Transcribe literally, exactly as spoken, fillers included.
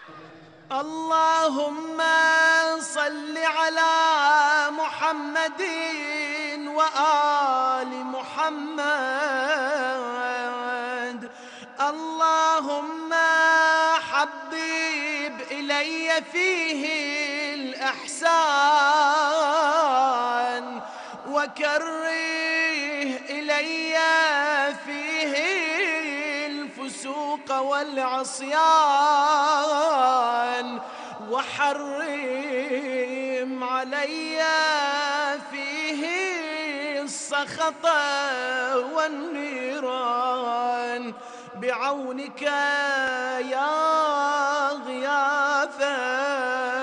اللهم صل على محمد وآل محمد. اللهم حبب إلي فيه الإحسان وكره إلي فيه الفسوق والعصيان وحرم علي فيه السخط والنيران بعونك يا غياث